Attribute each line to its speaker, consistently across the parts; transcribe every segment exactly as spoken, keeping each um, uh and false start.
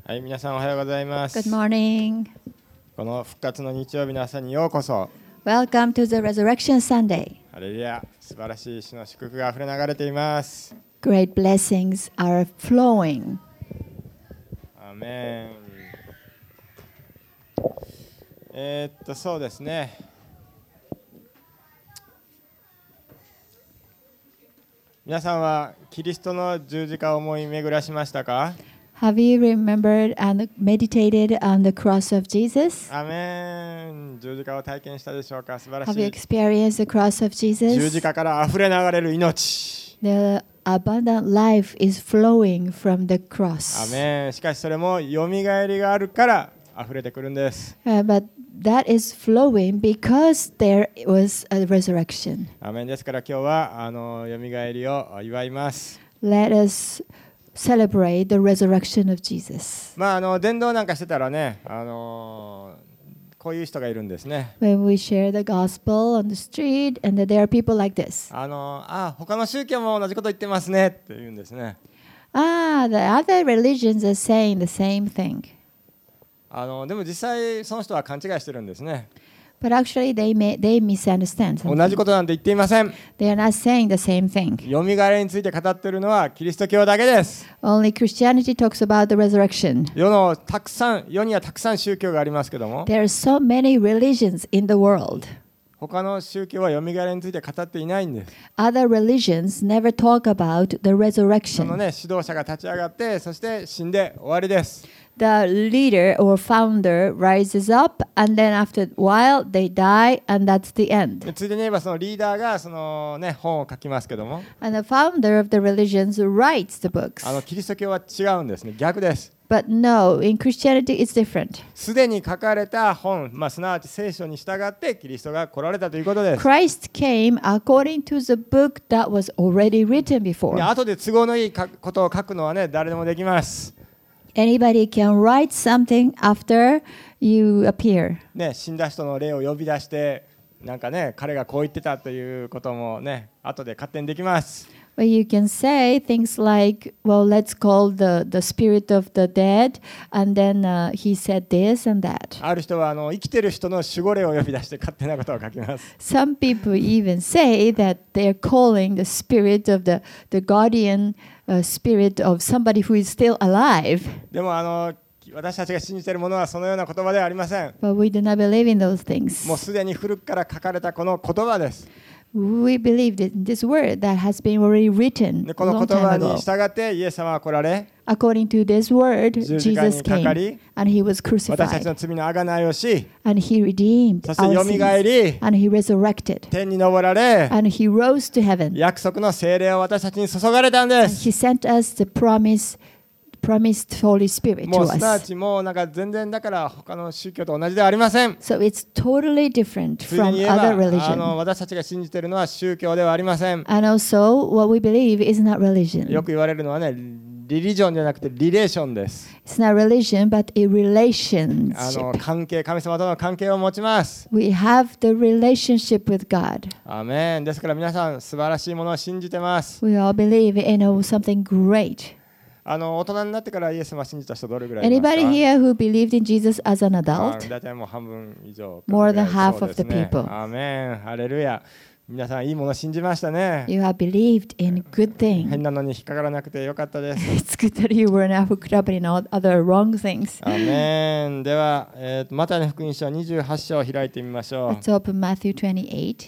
Speaker 1: はい、皆さんおはようございます。
Speaker 2: Good morning.
Speaker 1: この復活の日曜日の朝にようこそ。
Speaker 2: Welcome to the Resurrection Sunday.
Speaker 1: ハレルヤ、素晴らしい主の祝福があふれ流れています。
Speaker 2: Great blessings are flowing.
Speaker 1: アーメン。えー、っとそうですね。皆さんはキリストの十字架を思い巡らしましたか？
Speaker 2: Have you remembered and meditated on the cross of Jesus?
Speaker 1: アーメン。十字架を体験したでしょうか？素晴らし
Speaker 2: Have you
Speaker 1: い。
Speaker 2: experienced the cross of
Speaker 1: 十字
Speaker 2: Jesus?
Speaker 1: 架からあふれ流れる命。
Speaker 2: The abundant life is flowing from the
Speaker 1: ア
Speaker 2: cross.
Speaker 1: ーメン。しかしそれもよみがえりがあるからあふれてくるんです。
Speaker 2: Uh, but that is flowing because there was a resurrection.
Speaker 1: アーメン。ですから今日はあのよみがえりを祝います。
Speaker 2: Let us celebrate the resurrection of Jesus.
Speaker 1: まああの伝道なんかしてたらね、あのこういう人がいるんですね。
Speaker 2: When we share the gospel on the street, and there are people like this.
Speaker 1: あのあ他の宗教も同じこと言ってますねって言うんですね。
Speaker 2: Ah, the other religions are saying the same thing.
Speaker 1: あのでも実際その人は勘違いしてるんですね。
Speaker 2: But actually, they may, they misunderstand
Speaker 1: 同
Speaker 2: something.
Speaker 1: じことなんて言っていません。
Speaker 2: They are not saying the same thing.
Speaker 1: よみがえりについて語っているのはキリスト教だけです。
Speaker 2: Only Christianity talks about the resurrection.
Speaker 1: 世のたくさん世にはたくさん宗教がありますけども、
Speaker 2: There are so many religions in the world.
Speaker 1: 他の宗教はよみがえりについて語っていないんです。
Speaker 2: Other religions never talk about the
Speaker 1: その
Speaker 2: resurrection.
Speaker 1: ね指導者が立ち上がってそして死んで終わりです。
Speaker 2: The leader or founder rises up, and then after a while they die, and that's the
Speaker 1: で
Speaker 2: end.
Speaker 1: ついでに言えばそのリーダーがその、ね、本を書きますけども、
Speaker 2: And the founder of the religions writes the
Speaker 1: あ
Speaker 2: books.
Speaker 1: のキリスト教は違うんですね。逆です。
Speaker 2: But no, in Christianity it's different.
Speaker 1: すでに書かれた本、まあ、すなわち聖書に従ってキリストが来られたということです。
Speaker 2: Christ came according to the book that was already written
Speaker 1: で
Speaker 2: before.
Speaker 1: 後で都合のいいかことを書くのはね誰でもできます。
Speaker 2: Anybody can write something after you appear.
Speaker 1: ね、死んだ人の霊を呼び出してなんかね彼がこう言ってたということもね後で勝手にできます。
Speaker 2: But you can say things like, well, let's call the, the spirit of the dead, and then uh, he said this and that.
Speaker 1: ある人はあの生きてる人の守護霊を呼び出して勝手なことを書きます。
Speaker 2: Some people even say that they're calling the spirit of the, the guardian uh, spirit of somebody who is still alive.
Speaker 1: でもあの私たちが信じているものはそのような言葉ではありません。
Speaker 2: But we do not believe in those things.
Speaker 1: もうすでに古くから書かれたこの言葉です。
Speaker 2: We believe that this word that has been already written
Speaker 1: で
Speaker 2: a
Speaker 1: この
Speaker 2: long
Speaker 1: 言
Speaker 2: time
Speaker 1: 葉に
Speaker 2: ago.
Speaker 1: 従ってイエス様は来られ、
Speaker 2: According to this word,
Speaker 1: 十字架に
Speaker 2: Jesus
Speaker 1: かか
Speaker 2: came
Speaker 1: り、
Speaker 2: and he was
Speaker 1: 私たち
Speaker 2: crucified
Speaker 1: の罪の贖いをし、
Speaker 2: and he redeemed
Speaker 1: そして
Speaker 2: our
Speaker 1: よみがえ
Speaker 2: sins
Speaker 1: り、
Speaker 2: and he resurrected
Speaker 1: 天に昇られ、
Speaker 2: and he rose to heaven
Speaker 1: 約束の聖霊を私たちに注がれたんで
Speaker 2: and
Speaker 1: す。
Speaker 2: he sent us the promise, promised Holy Spirit
Speaker 1: も
Speaker 2: to
Speaker 1: うすなわ
Speaker 2: us.
Speaker 1: ちもうなんか全然だから他の宗教と同じではありません。
Speaker 2: So it's totally different
Speaker 1: ついで
Speaker 2: from
Speaker 1: に言えば
Speaker 2: other
Speaker 1: あ
Speaker 2: religion.
Speaker 1: の私たちが信じているのは宗教ではありません。
Speaker 2: And also, what we believe is not
Speaker 1: よ
Speaker 2: religion.
Speaker 1: く言われるのはね、リリジョンじゃなくてリレーションです。
Speaker 2: It's not religion, but a
Speaker 1: あ
Speaker 2: relationship.
Speaker 1: の関係、神様との関係を持ちます。
Speaker 2: We have the relationship with God.
Speaker 1: アーメン。ですから皆さん素晴らしいものを信じてます。
Speaker 2: We all believe in oh, something great.
Speaker 1: あの大人になってからイエス様を信じた人どれぐらいいますか？
Speaker 2: Anybody here who believed in Jesus as an
Speaker 1: あ
Speaker 2: adult?
Speaker 1: 大体もう半分以上。
Speaker 2: More than half
Speaker 1: そうです
Speaker 2: of the
Speaker 1: ね
Speaker 2: people.
Speaker 1: アーメン。ハレルヤ。皆さんいいものを信じましたね。
Speaker 2: You have believed in good
Speaker 1: 変
Speaker 2: things.
Speaker 1: なのに引っかからなくてよかったです。
Speaker 2: It's good that you were not hooked up in all other wrong things.
Speaker 1: アーメン。では、えーと、マタイの福音書にじゅうはち章を開いてみましょう。
Speaker 2: Let's open Matthew twenty-eight.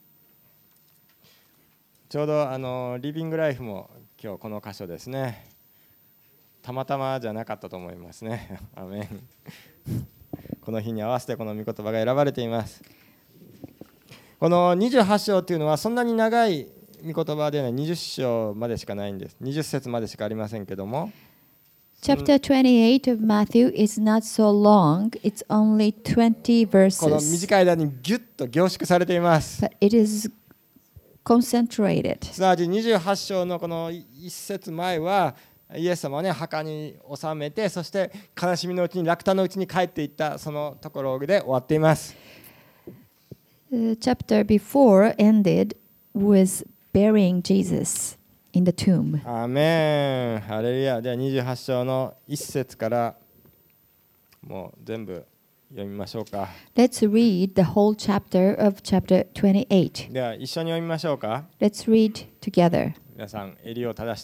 Speaker 1: ちょうどあのリビングライフも今日この箇所ですね。たまたまじゃなかったと思いますね。アーメン。この日に合わせてこの御言葉が選ばれています。このにじゅうはち章というのはそんなに長い御言葉ではにじゅう章までしかないんです。にじゅう節までしかありませんけども。
Speaker 2: Chapter twenty-eight of Matthew is not so long. It's only twenty
Speaker 1: この
Speaker 2: verses.
Speaker 1: 短い間にギュッと凝縮されています。
Speaker 2: But it is concentrated.
Speaker 1: すなわちにじゅうはち章のこの一節前はイエス様をね墓に収めて、そして悲しみのうちに落胆のうちに帰っていったそのところで終わっています。
Speaker 2: The chapter before ended with burying Jesus in the tomb.
Speaker 1: アーメン。ハレルヤ。ではにじゅうはち章のいち節からもう全部読みましょうか。
Speaker 2: Let's read the whole chapter of chapter twenty-eight.
Speaker 1: では一緒に読みましょうか。
Speaker 2: Let's read together.
Speaker 1: 皆さん襟を正して。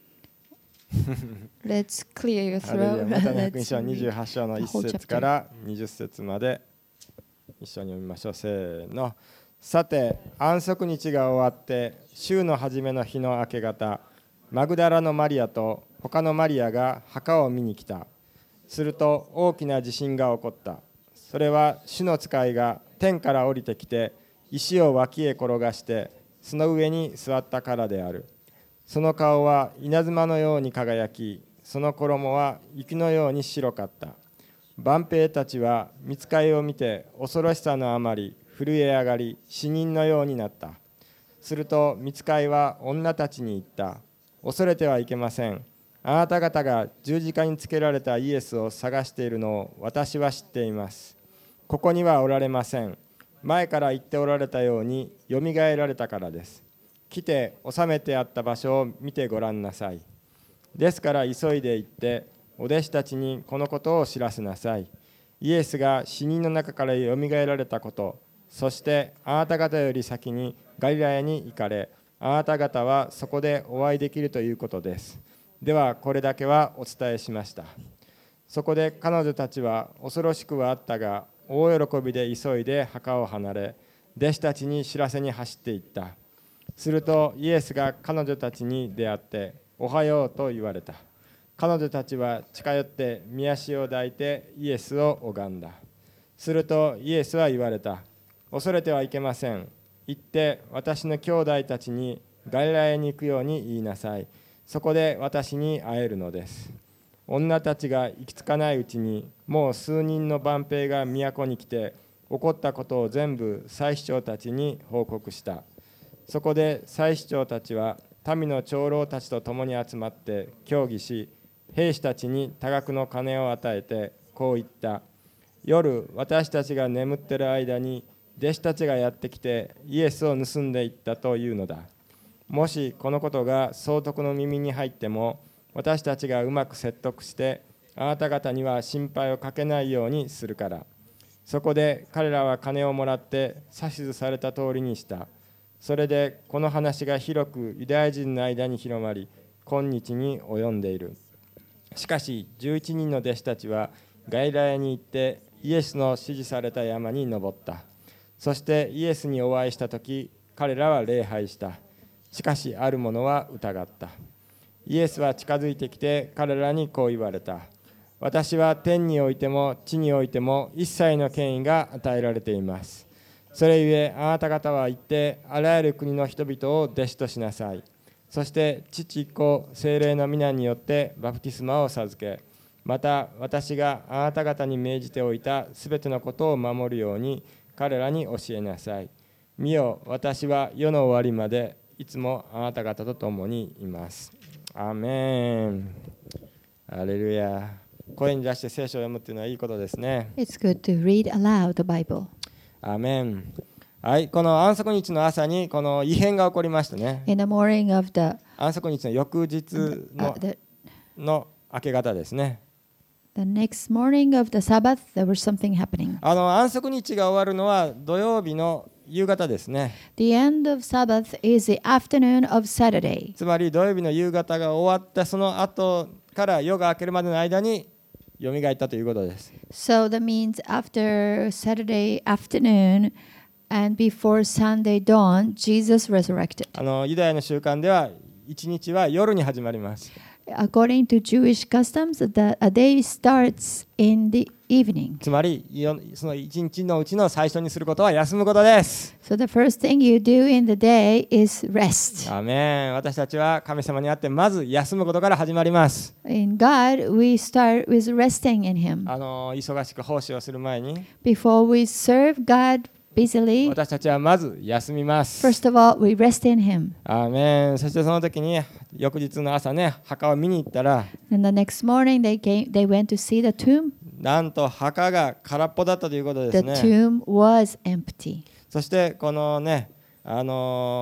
Speaker 2: Let's clear your
Speaker 1: ハレルヤ。
Speaker 2: throat.
Speaker 1: マタイの福音
Speaker 2: Let's
Speaker 1: 書にじゅう
Speaker 2: read
Speaker 1: はち章の
Speaker 2: the
Speaker 1: いち
Speaker 2: whole
Speaker 1: 節
Speaker 2: chapter.
Speaker 1: からにじゅう節まで一緒に読みましょう。せーの。さて安息日が終わって週の初めの日の明け方、マグダラのマリアと他のマリアが墓を見に来た。すると大きな地震が起こった。それは主の使いが天から降りてきて石を脇へ転がしてその上に座ったからである。その顔は稲妻のように輝き、その衣は雪のように白かった。万兵たちは御使いを見て恐ろしさのあまり震え上がり死人のようになった。すると御使いは女たちに言った。恐れてはいけません。あなた方が十字架につけられたイエスを探しているのを私は知っています。ここにはおられません。前から言っておられたようによみがえられたからです。来て収めてあった場所を見てごらんなさい。ですから急いで行ってお弟子たちにこのことを知らせなさい。イエスが死人の中からよみがえられたこと、そしてあなた方より先にガリラヤに行かれ、あなた方はそこでお会いできるということです。ではこれだけはお伝えしました。そこで彼女たちは恐ろしくはあったが大喜びで急いで墓を離れ、弟子たちに知らせに走っていった。するとイエスが彼女たちに出会っておはようと言われた。彼女たちは近寄って御足を抱いてイエスを拝んだ。するとイエスは言われた。恐れてはいけません。行って私の兄弟たちにガリラヤに行くように言いなさい。そこで私に会えるのです。女たちが行き着かないうちにもう数人の万兵が都に来て起こったことを全部祭司長たちに報告した。そこで祭司長たちは民の長老たちと共に集まって協議し、兵士たちに多額の金を与えてこう言った。夜私たちが眠っている間に弟子たちがやってきてイエスを盗んでいったというのだ。もしこのことが総督の耳に入っても私たちがうまく説得してあなた方には心配をかけないようにするから。そこで彼らは金をもらって指図された通りにした。それでこの話が広くユダヤ人の間に広まり今日に及んでいる。しかしじゅういちにんの弟子たちはガリラヤに行ってイエスの指示された山に登った。そしてイエスにお会いしたとき彼らは礼拝した。しかしある者は疑った。イエスは近づいてきて彼らにこう言われた。私は天においても地においても一切の権威が与えられています。それゆえあなた方は行ってあらゆる国の人々を弟子としなさい。そして父子聖霊の皆によってバプテスマを授け、また私があなた方に命じておいたすべてのことを守るように彼らに教えなさい。見よ、私は世の終わりまでいつもあなた方と共にいます。アーメン。ハレルヤ。声に出して聖書を読むっていうのはいいことですね。
Speaker 2: It's good to read aloud the Bible.
Speaker 1: アーメン。はい、この安息日の朝にこの異変が起こりましたね。
Speaker 2: In the morning of the,
Speaker 1: 安息日の翌日
Speaker 2: uh,
Speaker 1: の
Speaker 2: the,
Speaker 1: の明け方ですね。
Speaker 2: the next morning of the Sabbath, there was something happening.
Speaker 1: あの安息日が終わるのは土曜日の夕方ですね。
Speaker 2: The end of Sabbath is the afternoon of Saturday.
Speaker 1: つまり土曜日の夕方が終わったその後から夜が明けるまでの間によみがえったということです。
Speaker 2: So that means after Saturday afternoon and before Sunday dawn, Jesus resurrected.
Speaker 1: あのユダヤの習慣では一日は夜に始まります。
Speaker 2: According to Jewish customs, the, a day starts in the evening.
Speaker 1: つまりよその一日のうちの最初にすることは休むことです。
Speaker 2: So the first thing you do in the day is rest.
Speaker 1: アーメン。私たちは神様にあってまず休むことから始まります。
Speaker 2: In God, we start with resting in Him.
Speaker 1: あの忙しく奉仕をする前に
Speaker 2: Before we serve God busily,
Speaker 1: 私たちはまず休みます。
Speaker 2: first of all, we rest in Him.
Speaker 1: アーメン。そしてその時に翌日の朝ね、墓を見に行ったら
Speaker 2: And the next morning, they came. They went to see the tomb.
Speaker 1: なんと墓が空っぽだったということで
Speaker 2: The
Speaker 1: すね。
Speaker 2: tomb was empty.
Speaker 1: そしてこのね、あのー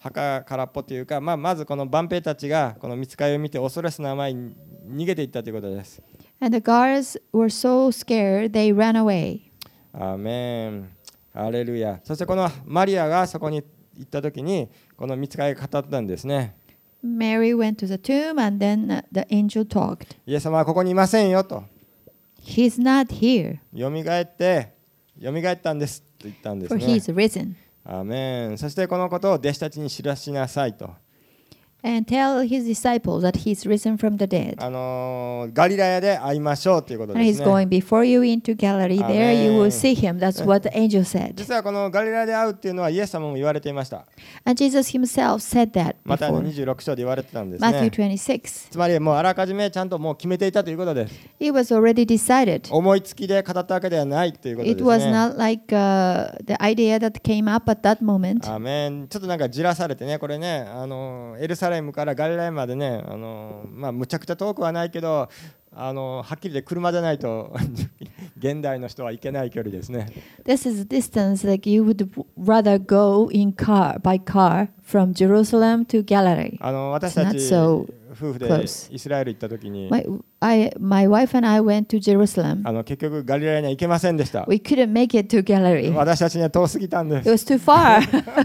Speaker 1: 墓空っぽというか、まあ、まずこの万兵たちがこの御使いを見て恐れすのあまりに逃げていったということです。
Speaker 2: And the guards were so scared they ran away.
Speaker 1: アーメン。ハレルヤ。そしてこのマリアがそこに行った時にこの御使いが語ったんですね。
Speaker 2: Mary went to the tomb and then uh, the angel talked.
Speaker 1: イエス様はここにいませんよと。
Speaker 2: He's not here,
Speaker 1: よみがえってよみがえったんですと言ったんです
Speaker 2: for
Speaker 1: ね。
Speaker 2: he's risen.
Speaker 1: アーメン。そしてこのことを弟子たちに知らしなさいと。
Speaker 2: And tell his disciples that he's risen from the dead.
Speaker 1: あのーガリラヤで会いましょうということ
Speaker 2: And
Speaker 1: で
Speaker 2: he's
Speaker 1: すね。
Speaker 2: going before you into Galilee. There you will see him. That's what the angel said.
Speaker 1: 実はこのガリラヤで会うっていうのはイエス様も言われていました。
Speaker 2: And Jesus himself said that
Speaker 1: また
Speaker 2: before.
Speaker 1: にじゅうろく章で言われてたんです
Speaker 2: Matthew
Speaker 1: ね。
Speaker 2: twenty-six.
Speaker 1: つまりもうあらかじめちゃんともう決めていたということです。
Speaker 2: It was already decided.
Speaker 1: 思いつきで語ったわけではないということで
Speaker 2: It
Speaker 1: す
Speaker 2: was
Speaker 1: ね。
Speaker 2: not like uh, the idea that came up at that moment.
Speaker 1: アーメン。ちょっとなんかじらされてね、これね、あのエルサレムからガリラヤまでね、あのまあむちゃくちゃ遠くはないけど、あのはっきりで車でないと現代の人は行けない距離ですね。
Speaker 2: This is a distance like you would rather go in car by car from Jerusalem to Galilee.
Speaker 1: あの私たち
Speaker 2: It's not so
Speaker 1: 夫婦で
Speaker 2: close.
Speaker 1: イスラエル行った時に、
Speaker 2: My, I, my wife and I went to Jerusalem.
Speaker 1: あの結局ガリラヤには行けませんでした。
Speaker 2: We couldn't make it to Galilee.
Speaker 1: 私たちには遠すぎたんで
Speaker 2: It was too far.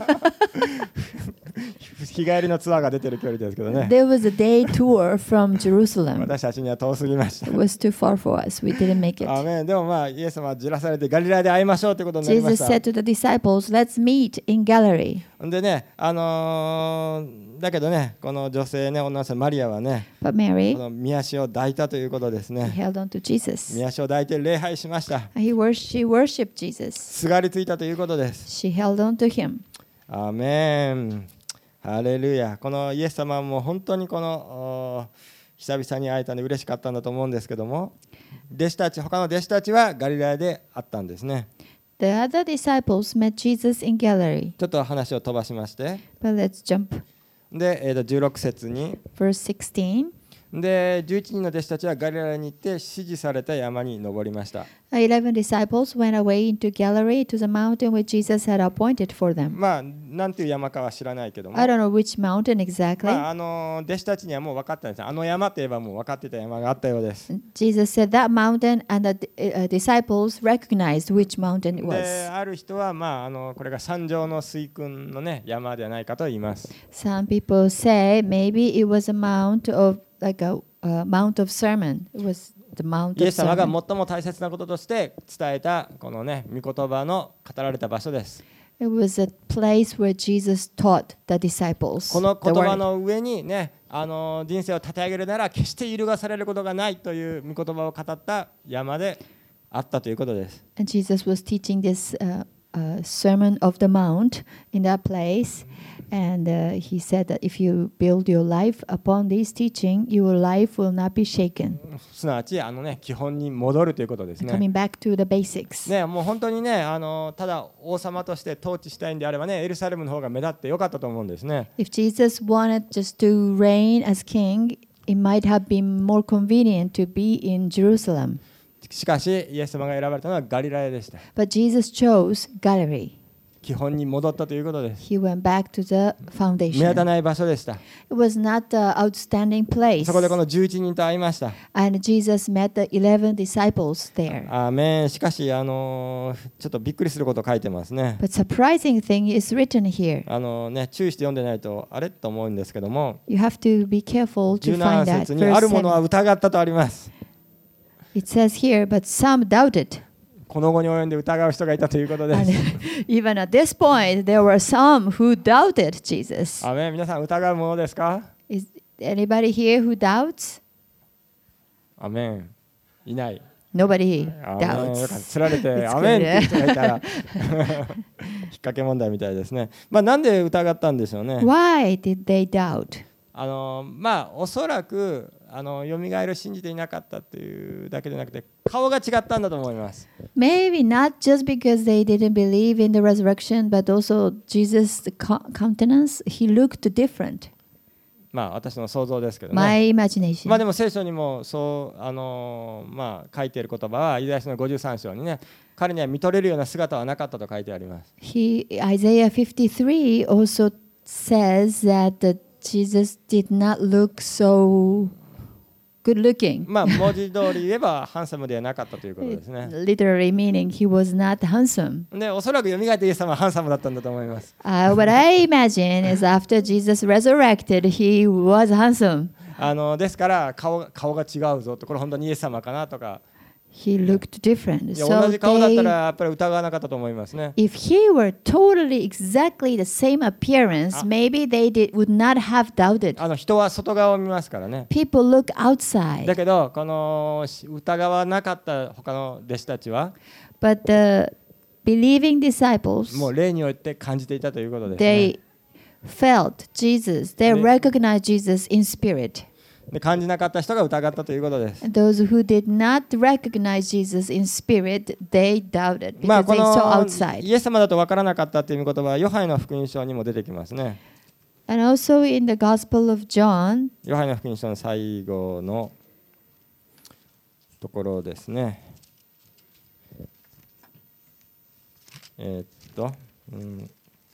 Speaker 1: す。日帰りのツアーが出てる距離ですけどね。
Speaker 2: There was a day tour from Jerusalem.
Speaker 1: 私たちには遠すぎました
Speaker 2: It。was too far for us. We didn't make
Speaker 1: アー
Speaker 2: it.
Speaker 1: メン。でもまあイエス様はじらされてガリラヤで会いましょうということになりまし
Speaker 2: Jesus
Speaker 1: た。
Speaker 2: said to the disciples, let's meet in Galilee.
Speaker 1: でね、あのーだけどね、この女性ね、女の人マリアはね、
Speaker 2: But
Speaker 1: こ
Speaker 2: Mary
Speaker 1: の御足を抱いたということですね。
Speaker 2: held on to Jesus.
Speaker 1: 御足を抱いて礼拝しました。
Speaker 2: And He wor- she worshipped Jesus.
Speaker 1: すがりついたということです。
Speaker 2: She held on to Him.
Speaker 1: アーメン。ハレルヤ。このイエス様も本当にこのお久々に会えたので嬉しかったんだと思うんですけども、弟子たち、他の弟子たちはガリラヤで会ったんですね。
Speaker 2: The other disciples met Jesus in Galilee.
Speaker 1: ちょっと話を飛ばしまして、
Speaker 2: But let's jump.
Speaker 1: で、えーとじゅうろく節に、
Speaker 2: Verse sixteen.
Speaker 1: でじゅういちにんの弟子たちはガリラヤに行って指示された山に登りました。
Speaker 2: Eleven disciples went away into Galilee to the mountain which Jesus had appointed for them.
Speaker 1: まあ、なんていう山かは知らないけども、
Speaker 2: I don't know which mountain exactly.
Speaker 1: まあ、あの弟子たちにはもう分かったんです。あの山といえばもう分かってた山があったようです。
Speaker 2: Jesus said that mountain, and the uh, disciples recognized which mountain it
Speaker 1: で
Speaker 2: was.
Speaker 1: ある人は、まあ、あのこれが山上の水訓の、ね、山ではないかと言います。
Speaker 2: Some people say maybe it was a mount of like a uh, mount of sermon. It was the mount
Speaker 1: イエ
Speaker 2: of
Speaker 1: ス様が
Speaker 2: sermon.
Speaker 1: 最も大切なこととして伝えたこのね、御言葉の語られた場所です。
Speaker 2: It was a place where Jesus taught the disciples
Speaker 1: この
Speaker 2: the
Speaker 1: 言葉
Speaker 2: word.
Speaker 1: の上にね、あの人生を立て上げるなら決して揺るがされることがないという御言葉を語った山であったということです。
Speaker 2: And Jesus was teaching this uh, uh, Sermon of the Mount in that place. And uh, he said that if you build your life upon this teaching, your life will not be shaken.
Speaker 1: すなわちあの、ね、基本に戻るということですね。
Speaker 2: Coming back to the basics.
Speaker 1: ね、もう本当にね、あのただ王様として統治したいんであればね、エルサレムの方が目立ってよかったと思うんですね。
Speaker 2: If Jesus wanted just to reign as king, it might have been more convenient to be in Jerusalem.
Speaker 1: しかし、イエス様が選ばれたのはガリラヤでした。
Speaker 2: But Jesus chose Galilee.
Speaker 1: 基本に戻ったということです。
Speaker 2: He went back to the
Speaker 1: 目立た
Speaker 2: foundation.
Speaker 1: ない場所でした。
Speaker 2: It was not an outstanding place.
Speaker 1: そこでこのじゅういちにんと会いました。
Speaker 2: And Jesus met the eleven disciples there.
Speaker 1: アーメン。しかし、あのちょっとびっくりすること書いてますね。
Speaker 2: But surprising thing is written here.
Speaker 1: あのね、注意して読んでないとあれと思うんですけども、
Speaker 2: You have to be careful to
Speaker 1: じゅうな
Speaker 2: find
Speaker 1: な
Speaker 2: that.
Speaker 1: 節にあるものは
Speaker 2: Verse seven.
Speaker 1: 疑ったとあります。
Speaker 2: It says here, but some doubted.
Speaker 1: この後に及んで疑う人がいたということで
Speaker 2: And
Speaker 1: す。
Speaker 2: even at this point, there were some who doubted Jesus.
Speaker 1: アーメン。皆さん疑うものですか？
Speaker 2: Is anybody here who doubts?
Speaker 1: アーメン。いない。
Speaker 2: Nobody
Speaker 1: アーメン。よかった。
Speaker 2: doubts.
Speaker 1: つられて
Speaker 2: It's
Speaker 1: アーメンっていう
Speaker 2: good.
Speaker 1: 人がいたら引っ掛け問題みたいですね。まあなんで疑ったんでしょうね。
Speaker 2: Why did they doubt?
Speaker 1: あのまあおそらくあの蘇りを信じていなかったというだけでなくて顔が違ったんだと思います。
Speaker 2: Maybe not just because they didn't believe in the resurrection, but also Jesus' the co- countenance. He looked different.
Speaker 1: まあ私の想像ですけどね。
Speaker 2: My imagination.
Speaker 1: まあでも聖書にもそうあのまあ書いている言葉はイザヤ書のごじゅうさん章にね、彼には見とれるような姿はなかったと書いてあります。
Speaker 2: He, Isaiah fifty-three also says that uh, Jesus did not look so good looking.
Speaker 1: まあ文字通り言えばハンサムではなかったということですね。
Speaker 2: Literally meaning he was not handsome.
Speaker 1: で、おそらく蘇ってイエス様はハンサムだったんだと思います。
Speaker 2: Uh, what I imagine is after Jesus resurrected, he was handsome.
Speaker 1: あのですから顔が顔が違うぞと、これ本当にイエス様かなとか、
Speaker 2: He looked different.
Speaker 1: いや
Speaker 2: So
Speaker 1: 同じ顔だったら
Speaker 2: they,
Speaker 1: やっぱり疑わなかったと思いますね。
Speaker 2: if he were totally exactly the same appearance,
Speaker 1: Ah.
Speaker 2: maybe they did, would not have doubted.
Speaker 1: あの人は外側を見ますからね。
Speaker 2: People look outside,
Speaker 1: だけどこの疑わなかった他の弟子たちは
Speaker 2: but the believing disciples,
Speaker 1: もう霊によって感じていたということですね。
Speaker 2: they felt Jesus. They
Speaker 1: Ne-
Speaker 2: recognized Jesus in spirit.
Speaker 1: で感じなかった人が疑ったということです。
Speaker 2: And those who did not recognize Jesus in spirit, they doubted
Speaker 1: まあ
Speaker 2: because
Speaker 1: こ
Speaker 2: they saw
Speaker 1: の
Speaker 2: outside.
Speaker 1: イエス様だと分からなかったという言葉はヨハネの福音書にも出てきますね。
Speaker 2: And also in the Gospel of John,
Speaker 1: ヨハネの福音書の最後のところですね。えーっと、うん、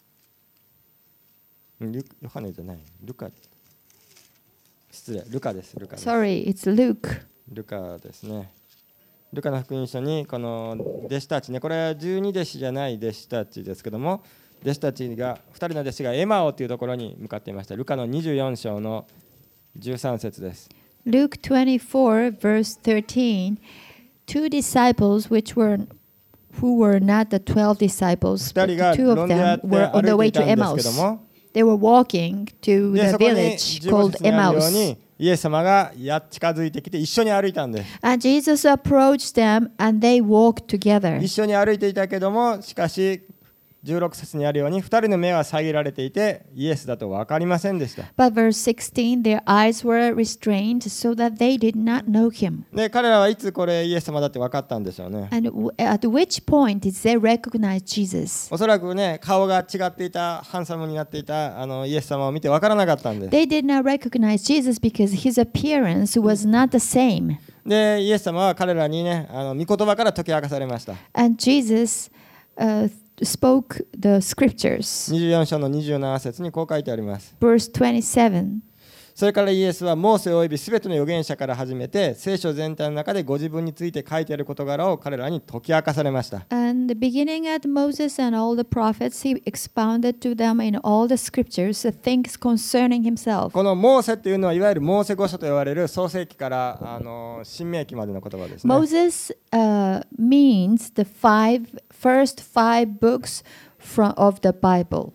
Speaker 1: ルヨハネじゃない、ルカ、失礼、ルカです、ルカです。
Speaker 2: sorry, it's Luke.
Speaker 1: ルカですね。ルカの福音書にこの弟子たちね、これは十二弟子じゃない弟子たちですけども、弟子たちがふたりの弟子がエマオというところに向かっていました。ルカのにじゅうよん章のじゅうさん節です。
Speaker 2: Luke twenty-four, verse thirteen. Two disciples, which were who were not the twelve disciples,
Speaker 1: 二
Speaker 2: but
Speaker 1: 人が
Speaker 2: the two
Speaker 1: ロ
Speaker 2: of
Speaker 1: ンでやっ
Speaker 2: them
Speaker 1: て
Speaker 2: were on the
Speaker 1: 歩
Speaker 2: way
Speaker 1: いて
Speaker 2: to
Speaker 1: いたんですけど
Speaker 2: Emmaus.
Speaker 1: も、
Speaker 2: They were walking to
Speaker 1: で
Speaker 2: the
Speaker 1: そこに
Speaker 2: village
Speaker 1: じゅうご
Speaker 2: called
Speaker 1: 節にあるよう
Speaker 2: Emmaus.
Speaker 1: にイエス様がやっ近づいてきて一緒に歩いたんです。
Speaker 2: And Jesus approached them and they walked together.
Speaker 1: 一緒に歩いていたけども、しかしじゅうろく節にあるようにふたりの目は遮られていてイエスだと分かりませんでした。
Speaker 2: But verse sixteen, their eyes were restrained so that they did not know him.
Speaker 1: で彼らはいつこれイエス様だって分かったんでしょうね。
Speaker 2: And w- at which point did they recognize Jesus?
Speaker 1: おそらくね、顔が違っていた、ハンサムになっていたあのイエス様を見て分からなかったんです。
Speaker 2: They did not recognize Jesus because his appearance was not the same.
Speaker 1: でイエス様は彼らにね、あの御言葉から解き明かされました。
Speaker 2: And Jesus uh, spoke the scriptures.
Speaker 1: にじゅうよん章のにじゅうなな節にこう書いてあります。
Speaker 2: Verse twenty-seven.
Speaker 1: それからイエスはモーセおよびすべての預言者から始めて聖書全体の中でご自分について書いてある事柄を彼らに解き明かされました。
Speaker 2: And beginning at Moses and all the prophets, he expounded to them in all the scriptures the things concerning himself.
Speaker 1: このモーセっていうのはいわゆるモーセ五書と呼ばれる創世記からあの新明記までの言葉ですね。
Speaker 2: Moses uh, means the five first five books from of the Bible.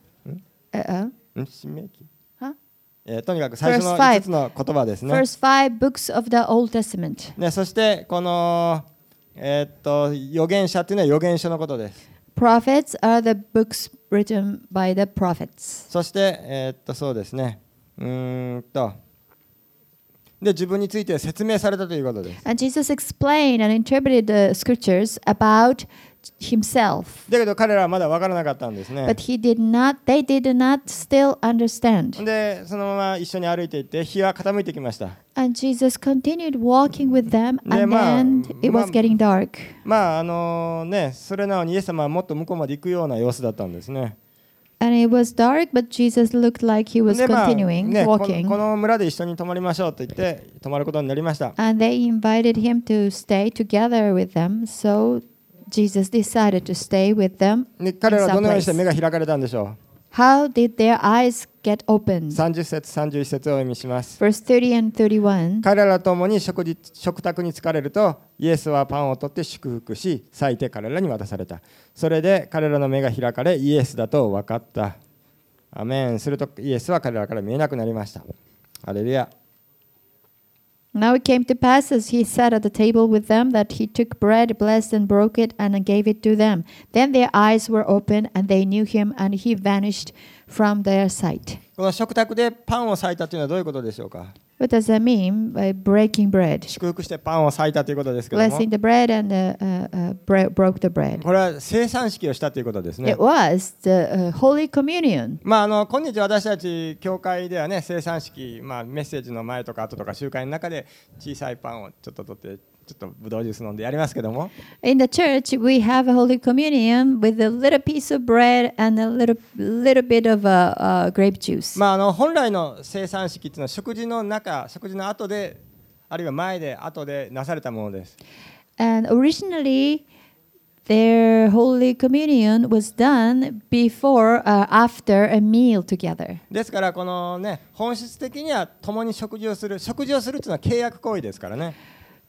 Speaker 2: Uh,
Speaker 1: ん新明記、
Speaker 2: huh?
Speaker 1: えーとにかく最初の
Speaker 2: First five
Speaker 1: いつつの言葉ですね。
Speaker 2: First five books of the Old Testament.
Speaker 1: ね、そしてこの、えーっと預言者っていうのは預言書のことです。
Speaker 2: Prophets are the books written by the prophets.
Speaker 1: そして、えーっとそうですね。うーんとで自分について説明されたということです。
Speaker 2: And Jesus explained and interpreted the scriptures about himself.
Speaker 1: だけど彼らはまだ分からなかったんですね。
Speaker 2: But he did not, they did not still understand.
Speaker 1: でそのまま一緒に歩いていって日は傾いてきました。
Speaker 2: And Jesus continued walking with them,
Speaker 1: Ne,
Speaker 2: and
Speaker 1: ma-
Speaker 2: then it was
Speaker 1: ma-
Speaker 2: getting dark.
Speaker 1: まああのね、それなのにイエス様はもっと向こうまで行くような様子だったんですね。
Speaker 2: And it was dark, but Jesus looked like he was
Speaker 1: でまあ
Speaker 2: continuing
Speaker 1: ね、この
Speaker 2: walking.
Speaker 1: この村で一緒に泊まりましょうと言って泊まることになりました。
Speaker 2: And they invited him to stay together with them. So Jesus decided to stay with them.
Speaker 1: で彼らはどのようにして目が開かれたんでしょ
Speaker 2: How did their eyes get
Speaker 1: う。
Speaker 2: opened?
Speaker 1: さんじゅっ節さんじゅういち節をお読みします。
Speaker 2: Verse thirty and thirty-one.
Speaker 1: 彼らと共に食事食卓に疲れるとイエスはパンを取って祝福し裂いて彼らに渡された。それで彼らの目が開かれイエスだと分かった。アメン。するとイエスは彼らから見えなくなりました。ハレルヤ。
Speaker 2: Now it came to pass as he sat at the table with them that he took bread, blessed and broke it, and gave it to them. Then their eyes were opened, and they knew him, and he vanished from their sight.
Speaker 1: この食卓でパンを裂いたというのはどういうことでしょうか。
Speaker 2: What does that mean by breaking bread?
Speaker 1: 祝福してパンを裂いたということですけども、
Speaker 2: Blessing the bread and uh, uh, uh, bre- broke the bread.
Speaker 1: これは生産式をしたということですね
Speaker 2: It。was the uh, Holy Communion.
Speaker 1: まあ、あの今日私たち教会ではね生産式、まあ、メッセージの前とか後とか集会の中で小さいパンをちょっと取ってちょっとブドウジュース飲んでやりますけども、
Speaker 2: In the church, we have a Holy Communion with a little piece of bread and a little little bit of uh, uh, grape juice.
Speaker 1: まあ、あの本来の生産式っていうのは食事の中、食事の後で、あるいは前で後でなされたものです。
Speaker 2: And originally, their Holy Communion was done before or after a meal together.
Speaker 1: ですからこのね、本質的には共に食事をする、食事をするっていうのは契約行為ですからね。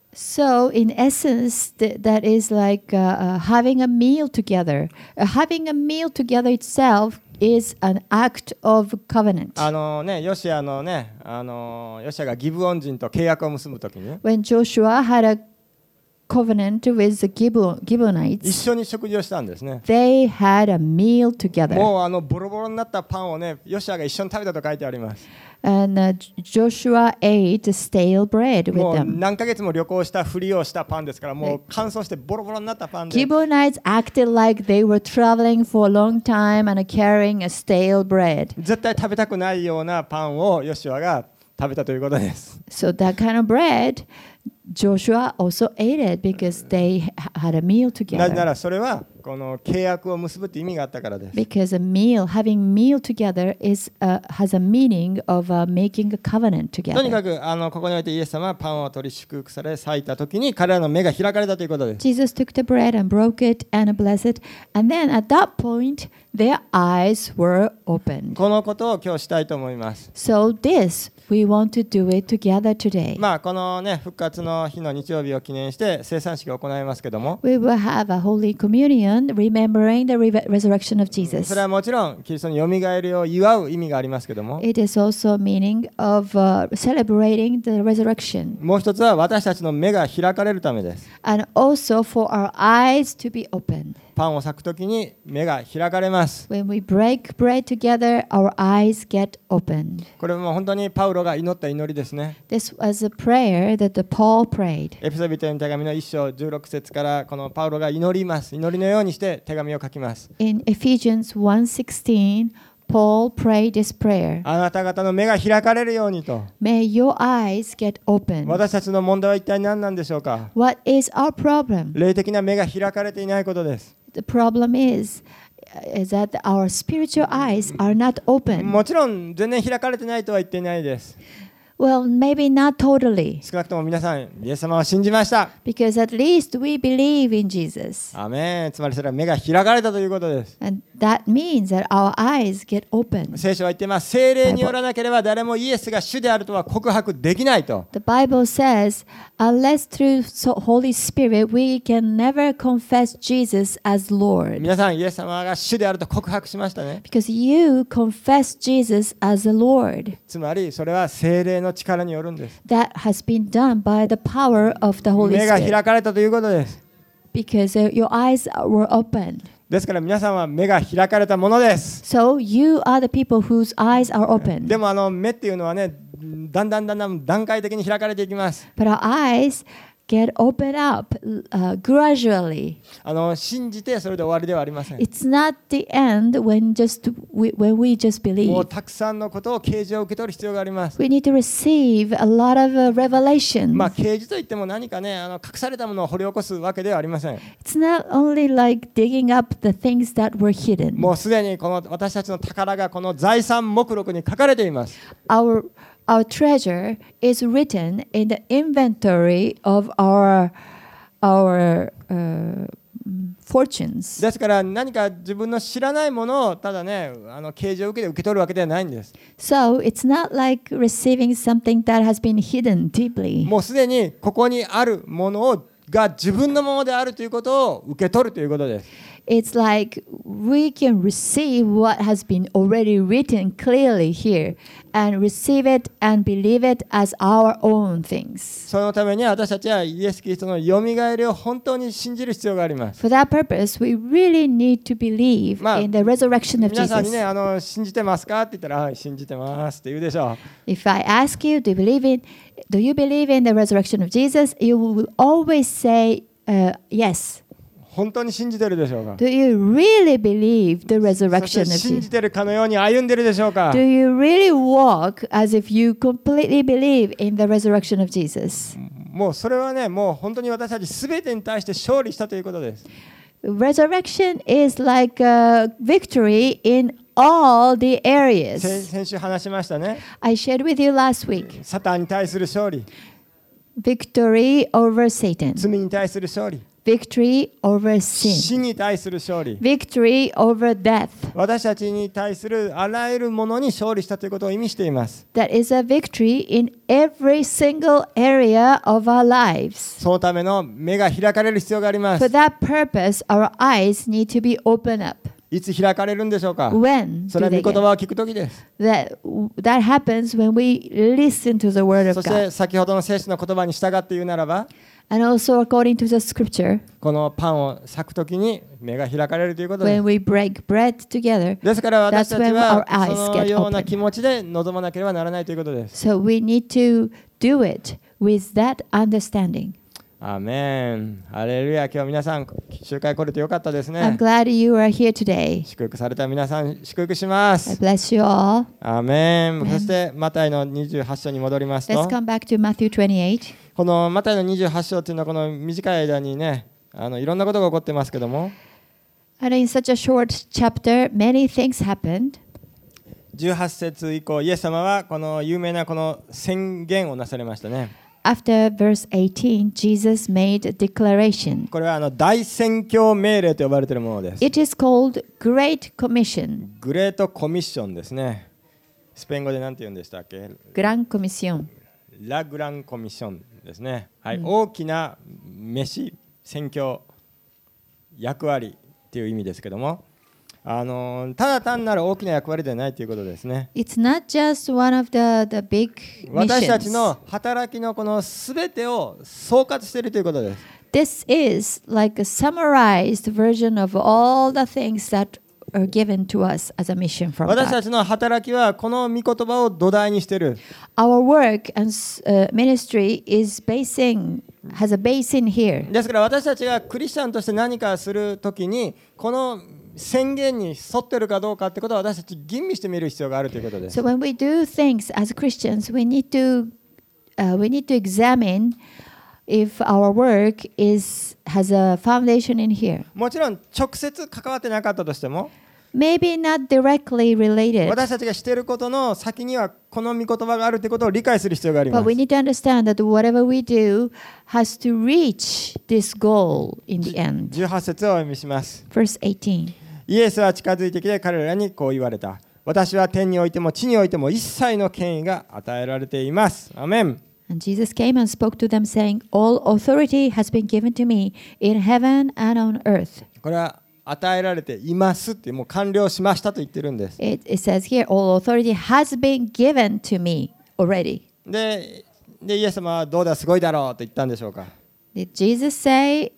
Speaker 2: So, in essence, th- that is like uh, uh, having a meal together. Uh, having a meal together itself is an act of covenant.
Speaker 1: あのね、ヨシアのね、あのヨシアがギブオン人と契約を結ぶときに、
Speaker 2: When Joshua had a covenant with the Gibon-
Speaker 1: 一
Speaker 2: Gibeonites,
Speaker 1: 緒に食事をしたんですね。
Speaker 2: they had a meal together.
Speaker 1: もうあのボロボロになったパンをね、ヨシアが一緒に食べたと書いてあります。
Speaker 2: And uh, Joshua ate stale bread with
Speaker 1: もう
Speaker 2: them.
Speaker 1: 何ヶ月も旅行したふりをしたパンですから、もう乾燥してボロボロになったパンで、
Speaker 2: Gibeonites acted like they were traveling for a long time and carrying a stale bread.
Speaker 1: 絶対食べたくないようなパンをヨシュアが食べたということです。
Speaker 2: So that kind of bread, Joshua also ate it because they ha- had a meal
Speaker 1: なぜな
Speaker 2: together.
Speaker 1: らそれはこの契約を結ぶって意味があったからです。
Speaker 2: Because a meal, having meal together, is uh, has a meaning of uh, making a covenant
Speaker 1: とにか
Speaker 2: together.
Speaker 1: くあのここにおいてイエス様はパンを取り祝福され裂いた時に彼らの目が開かれたということです。
Speaker 2: Jesus took the bread and broke it and blessed it, and then at that point, their eyes were opened.
Speaker 1: このことを今日したいと思います。
Speaker 2: So this, we want to do it together today.
Speaker 1: まあこのね復活の日の日曜日を記念して生産式を行いますけども、
Speaker 2: We will have a Holy Communion remembering the re- resurrection of
Speaker 1: そ
Speaker 2: Jesus.
Speaker 1: れはもちろんキリストのよみがえりを祝う意味がありますけども、
Speaker 2: It is also meaning of uh, celebrating the resurrection,
Speaker 1: もう一つは私たちの目が開かれるためです。
Speaker 2: and also for our eyes to be opened.
Speaker 1: パンを裂くときに目が開かれます。
Speaker 2: When we break bread together, our eyes get opened.
Speaker 1: これも本当にパウロが祈った祈りですね。
Speaker 2: This was a prayer that the Paul prayed.
Speaker 1: エペソビトへの手紙のいっ章じゅうろく節からこのパウロが祈ります。祈りのようにして手紙を書きます。
Speaker 2: In Ephesians one sixteen, Paul prayed this prayer.
Speaker 1: あなた方の目が開かれるようにと。
Speaker 2: May your eyes get open.
Speaker 1: 私たちの問題は一体何なんでしょうか。
Speaker 2: What is our problem?
Speaker 1: 霊的な目が開かれていないことです。
Speaker 2: The problem is, is that our spiritual eyes are not open.
Speaker 1: もちろん全然開かれてないとは言っていないです。
Speaker 2: Well, maybe not totally,
Speaker 1: 少なくとも皆さんイエス様を信じました。
Speaker 2: because at least we believe in Jesus.
Speaker 1: アーメン。つまりそれは目が開かれたということです。
Speaker 2: And that means that our eyes get open.
Speaker 1: 聖書は言っています。聖霊によらなければ誰もイエスが主であるとは告白できないと。
Speaker 2: The Bible says, unless through so- Holy Spirit we can never confess Jesus as Lord.
Speaker 1: 皆さんイエス様が主であると告白しましたね。
Speaker 2: Because you confess Jesus as the Lord.
Speaker 1: つまりそれは聖霊の力によるんです。
Speaker 2: That has been done by the power of the Holy
Speaker 1: 目が
Speaker 2: Spirit.
Speaker 1: 開かれたということです。
Speaker 2: Because uh, your eyes were opened.
Speaker 1: ですから皆さんは目が開かれたものです。
Speaker 2: So you are the people whose eyes are open.
Speaker 1: でもあの目っていうのはね、だんだんだんだん段階的に開かれていきます。
Speaker 2: But our eyes get opened up uh, gradually.
Speaker 1: あの信じてそれで終わりではありません。
Speaker 2: It's not the end when just we, when we just
Speaker 1: もう
Speaker 2: believe.
Speaker 1: たくさんのことを啓示を受け取る必要があります。
Speaker 2: We need to receive a lot of uh, revelation.
Speaker 1: まあ啓示といっても何かね、あの隠されたものを掘り起こすわけではありません。
Speaker 2: It's not only like digging up the things that were hidden.
Speaker 1: もうすでにこの私たちの宝がこの財産目録に書かれています。
Speaker 2: Our our treasure is written in the inventory of our our uh, fortunes.
Speaker 1: ですから何か自分の知らないものをただね、あの啓示を受けて受け取るわけではないんです。
Speaker 2: So it's not like receiving something that has been hidden deeply.
Speaker 1: もうすでにここにあるものをが自分のものであるということを受け取るということです。
Speaker 2: It's like we can receive what has been already written clearly here and receive it and believe it as our own things.
Speaker 1: そのために私たちはイエス・キリストのよみがえりを本当に信じる必要があります。
Speaker 2: For that purpose, we really need to believe
Speaker 1: まあ、
Speaker 2: in the resurrection of
Speaker 1: 皆さんに
Speaker 2: Jesus.
Speaker 1: ね、あの信じてますかって言ったら、はい、信じてますって言うでしょう。
Speaker 2: If I ask you, do you believe in, do you believe in the resurrection of Jesus? You will always say uh, yes.
Speaker 1: 本当に信じてるでしょうか。
Speaker 2: Do you really believe the
Speaker 1: そ
Speaker 2: resurrection
Speaker 1: して
Speaker 2: of
Speaker 1: 信
Speaker 2: Jesus?
Speaker 1: じてるかのように歩んでるでしょうか。
Speaker 2: Do you really walk as if you completely believe in the resurrection of Jesus?
Speaker 1: もうそれはね、もう本当に私たちすべてに対して勝利したということです。
Speaker 2: Resurrection is like a victory in all the
Speaker 1: 先
Speaker 2: areas.
Speaker 1: 先週話しましたね。
Speaker 2: I shared with you last week.
Speaker 1: サタンに対する勝利、
Speaker 2: Victory over Satan.
Speaker 1: 罪に対する勝利、
Speaker 2: Victory over sin.
Speaker 1: 死に対する勝利、
Speaker 2: Victory over death.
Speaker 1: 私たちに対するあらゆるものに勝利したということを意味しています。
Speaker 2: That is a victory in every single area of our lives.
Speaker 1: そのための目が開かれる必要がありま
Speaker 2: For
Speaker 1: す。
Speaker 2: that purpose, our eyes need to be opened up.
Speaker 1: いつ開かれるんでしょうか。
Speaker 2: When
Speaker 1: そ
Speaker 2: do
Speaker 1: れは
Speaker 2: they
Speaker 1: 御言
Speaker 2: get?
Speaker 1: 葉を聞くときです。
Speaker 2: That, that happens when we listen to the word
Speaker 1: そ
Speaker 2: of
Speaker 1: して
Speaker 2: God.
Speaker 1: 先ほどの聖書の言葉に従って言うならば、
Speaker 2: And also according to the scripture,
Speaker 1: このパンを裂くときに目が開かれるということで
Speaker 2: when
Speaker 1: す。
Speaker 2: we break bread together,
Speaker 1: ですから私たち
Speaker 2: That's when
Speaker 1: は
Speaker 2: our eyes
Speaker 1: その
Speaker 2: get
Speaker 1: ような
Speaker 2: open.
Speaker 1: 気持ちで臨まなければならないということです。
Speaker 2: so we need to do it with that understanding.
Speaker 1: アーメン。ハレルヤ。今日皆さん集会来れてよかったです
Speaker 2: I'm
Speaker 1: ね。
Speaker 2: glad you are here today.
Speaker 1: 祝福された皆さん祝福しま
Speaker 2: I
Speaker 1: す。
Speaker 2: bless you all.
Speaker 1: アーメン。
Speaker 2: Amen.
Speaker 1: そしてマタイのにじゅうはち章に戻ります
Speaker 2: Let's
Speaker 1: と、
Speaker 2: come back to Matthew twenty-eight.
Speaker 1: このマタイのにじゅうはち章というのはこの短い間にね、あのいろんなことが起こってますけども、
Speaker 2: And in such a short chapter, many things happened.
Speaker 1: じゅうはち節以降、イエス様はこの有名なこの宣言をなされましたね。
Speaker 2: After verse eighteen, Jesus made a declaration.
Speaker 1: これはあの大宣教命令と呼ばれているものです。
Speaker 2: It is called Great Commission.
Speaker 1: グレートコミッションですね。スペイン語で何て言うんでしたっけ？
Speaker 2: Gran Comisión.
Speaker 1: ラグランコミッションですね。はい、大きな飯、宣教、役割っていう意味ですけども、あのただ単なる大きな役割ではないということですね。
Speaker 2: It's not just one of the, the big
Speaker 1: 私たち
Speaker 2: missions.
Speaker 1: の働きのこのすべてを総括しているということです。
Speaker 2: This is like a summarized version of all the things that are given to us as a mission from
Speaker 1: 私た
Speaker 2: God.
Speaker 1: ちの働きはこの御言葉を土台にしている。
Speaker 2: Our work and uh, ministry is basing, has a base in here.
Speaker 1: ですから私たちがクリスチャンとして何かするときにこの宣言に沿っているかどうかってことは私たち吟味してみる必要があるということです。
Speaker 2: So when we do things as Christians, we need to uh, we need to examine if our work is has a foundation in here.
Speaker 1: もちろん直接関わってなかったとしても、
Speaker 2: Maybe not directly related,
Speaker 1: 私たちがしていることの先にはこの御言葉があるということを理解する必要がありま
Speaker 2: but
Speaker 1: す。
Speaker 2: we need to understand that whatever we do has to reach this goal in the end.
Speaker 1: じゅうはち節をお読みします。
Speaker 2: Verse eighteen.
Speaker 1: イエスは近づいてきて彼らにこう言われた。私は天においても地においても一切の権威が与えられています。アメン。
Speaker 2: And Jesus came and spoke to them, saying, All authority has been given to me in heaven and on earth.
Speaker 1: これは与えられていますってもう完了しましたと言ってるんです。
Speaker 2: It, it says here, All authority has been given to me already.
Speaker 1: で、でイエス様はどうだすごいだろうと言ったんでしょうか。
Speaker 2: Did Jesus say,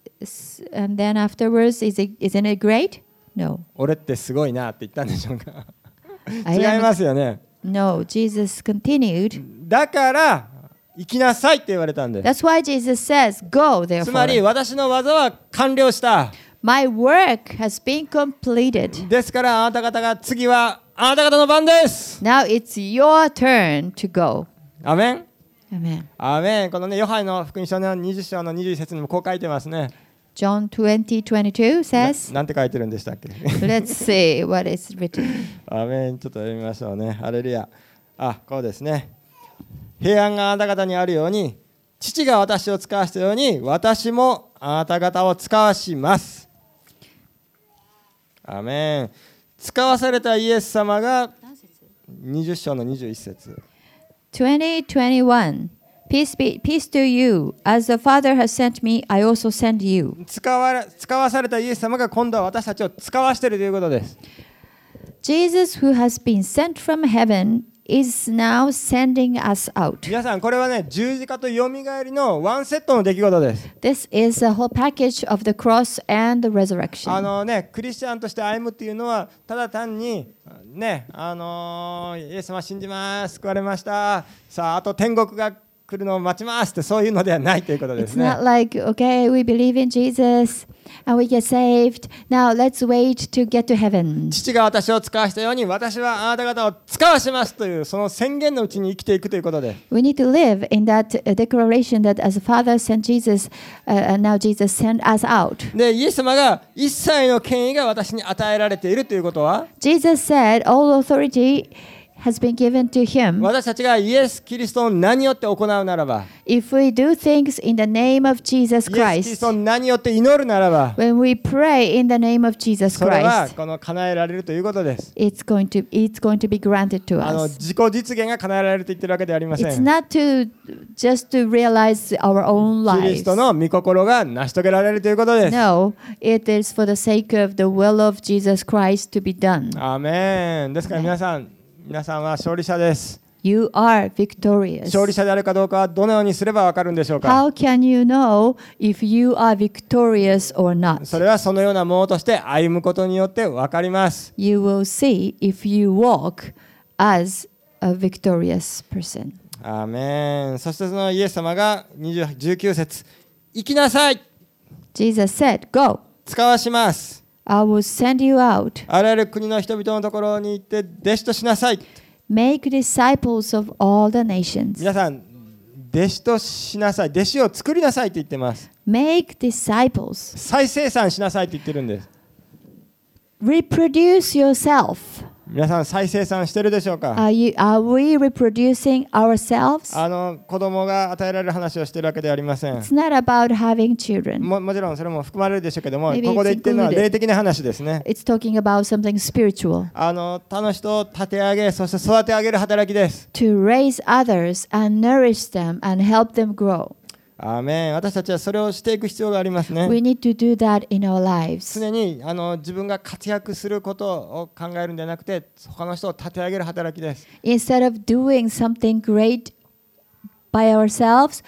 Speaker 2: and then afterwards, is it, isn't it great? No.
Speaker 1: 俺ってすごいなって言ったんでしょうか。
Speaker 2: I
Speaker 1: 違い
Speaker 2: am-
Speaker 1: ますよね。
Speaker 2: No, Jesus continued.
Speaker 1: だから行きなさいって言われたんです。
Speaker 2: That's why Jesus says, Go,
Speaker 1: つまり
Speaker 2: therefore.
Speaker 1: 私の技は完了した。
Speaker 2: My work has been completed.
Speaker 1: ですからあなた方が次はあなた方の番です。
Speaker 2: Now it's your turn to go.
Speaker 1: アメン。
Speaker 2: Amen.
Speaker 1: アメン。このねヨハネの福音書のにじゅう章のにじゅう節にもこう書いてますね。
Speaker 2: John twenty twenty-two
Speaker 1: な
Speaker 2: says,
Speaker 1: なんて書いてるんでしたっけ？
Speaker 2: Let's see what is written.
Speaker 1: アメン。ちょっと読みましょうね。ハレルヤ。あ、こうですね。平安があなた方にあるように、父が私を使わしたように、私もあなた方を使わします。アメン。使わされたイエス様がにじゅう章のにじゅういち節。
Speaker 2: twenty twenty-one. Peace be peace to you. As the Father has sent me, I also send you.
Speaker 1: 使われ使わされたイエス様が今度は私たちを使わしているということです。
Speaker 2: Jesus, who has been sent from heaven, is now sending us out.
Speaker 1: 皆さん、これはね、十字架とよみがえりのワンセットの出来事です。
Speaker 2: This is a whole package of the cross and the
Speaker 1: あ
Speaker 2: resurrection.
Speaker 1: のね、クリスチャンとして歩むっていうのは、ただ単に、ね、あのーイエス様信じます、救われました。さあ、あと天国が来るのを待ちますってそういうのではないということで
Speaker 2: It's
Speaker 1: すね。
Speaker 2: not like, okay, we believe in Jesus and we get saved. Now let's wait to get to heaven.
Speaker 1: 父が私を使わしたように私はあなた方を使わしますというその宣言のうちに生きていくということで
Speaker 2: We need to live in that uh, declaration that as the Father sent Jesus, uh, and now Jesus sent us out.
Speaker 1: でイエス様が一切の権威が私に与えられているということは
Speaker 2: Jesus said, all authority has been given to him.
Speaker 1: 私たちがイエス・キリストの名によって行うならば
Speaker 2: If we do things in the name of Jesus
Speaker 1: イエス・キリス
Speaker 2: Christ,
Speaker 1: トの名によって祈るならば
Speaker 2: when we pray in the name of Jesus
Speaker 1: それは
Speaker 2: Christ,
Speaker 1: この叶えられるということです。
Speaker 2: it's going to it's going to be granted to
Speaker 1: あの
Speaker 2: us.
Speaker 1: 自己実現が叶えられると言ってるわけではありませ
Speaker 2: It's
Speaker 1: ん。
Speaker 2: not to just to realize our own
Speaker 1: キリス
Speaker 2: lives.
Speaker 1: トの御心が成し遂げられるということです。
Speaker 2: No, it is for the sake of the will of Jesus Christ to be done.
Speaker 1: アーメン。ですから皆さん、皆さんは勝利者です。
Speaker 2: You are victorious.
Speaker 1: 勝利者であるかどうかはどのようにすればわかるんでしょうか。
Speaker 2: How can you know if you are victorious or not?
Speaker 1: それはそのようなものとして歩むことによってわかります。
Speaker 2: You will see if you walk as a victorious person.
Speaker 1: アーメン。そしてそのイエス様がにじゅうじゅうきゅう節、行きなさい。
Speaker 2: Jesus said, Go,
Speaker 1: 使わします。
Speaker 2: I will send you out.
Speaker 1: あらゆる国の人々のところに行って弟子としなさい。
Speaker 2: Make disciples of all the nations.
Speaker 1: 皆さん、弟子としなさい。弟子を作りなさいって言ってます。
Speaker 2: Make disciples.
Speaker 1: 再生産しなさいって言ってるんです。
Speaker 2: Reproduce yourself.
Speaker 1: 皆さん再生産してるでしょうか。
Speaker 2: Are you? Are we reproducing ourselves?
Speaker 1: あの子供が与えられる話をしてるわけではありません。
Speaker 2: It's not about having children.
Speaker 1: も, もちろんそれも含まれるでしょうけども、
Speaker 2: Maybe
Speaker 1: ここで言ってるのは
Speaker 2: it's included.
Speaker 1: 霊的な話ですね。
Speaker 2: It's talking about something spiritual.
Speaker 1: あの他の人を立て上げ、そして育て上げる働きです。
Speaker 2: To raise others and nourish them and help them grow.
Speaker 1: アーメン。私たちはそれをしていく必要がありますね。
Speaker 2: We need to do that in our lives.
Speaker 1: 常にあの自分が活躍することを考えるんじゃなくて、他の人を立て上げる働きです。
Speaker 2: Instead of doing something great by ourselves,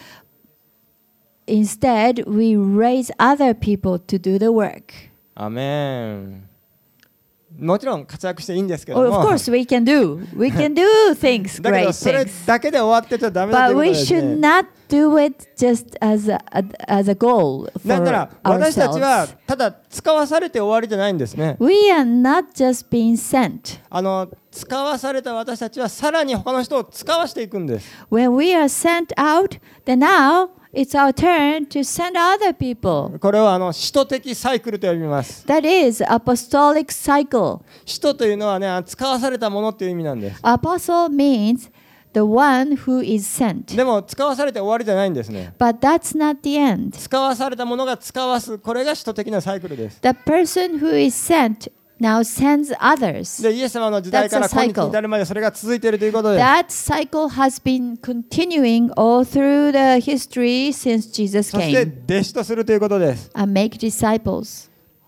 Speaker 2: instead we raise other people to do the work.
Speaker 1: アーメン。もちろん活躍していいんですけど
Speaker 2: Oh,
Speaker 1: も、
Speaker 2: of course, we can do. We can do things,
Speaker 1: だけ
Speaker 2: great
Speaker 1: どそれ
Speaker 2: things.
Speaker 1: だけで終わってちゃダメだという
Speaker 2: But
Speaker 1: こと
Speaker 2: we
Speaker 1: ですね。
Speaker 2: should not do it just as a, as a goal
Speaker 1: だ
Speaker 2: for
Speaker 1: から私たちは
Speaker 2: ourselves.
Speaker 1: ただ使わされて終わりじゃないんですね。
Speaker 2: We are not just being sent.
Speaker 1: あの使わされた私たちはさらに他の人を使わしていくんです。
Speaker 2: When we are sent out, then now it's our turn to send other people.
Speaker 1: これをあの使徒的サイクルと呼びます。
Speaker 2: That is apostolic cycle.
Speaker 1: 使徒というのはね、使わされたものという意味なんです。
Speaker 2: Apostle means the one who is sent.
Speaker 1: でも使わされて終わりじゃないんですね。
Speaker 2: But that's not the end.
Speaker 1: 使わされたものが使わす、これが使徒的なサイクルです。
Speaker 2: The person who is sent now sends others.
Speaker 1: で、イエス様の時代から
Speaker 2: That's a
Speaker 1: 今日に至るまでそれが続いているということです。
Speaker 2: That cycle has been continuing all through the history since Jesus
Speaker 1: そして
Speaker 2: came.
Speaker 1: 弟子とするということです。
Speaker 2: And make disciples.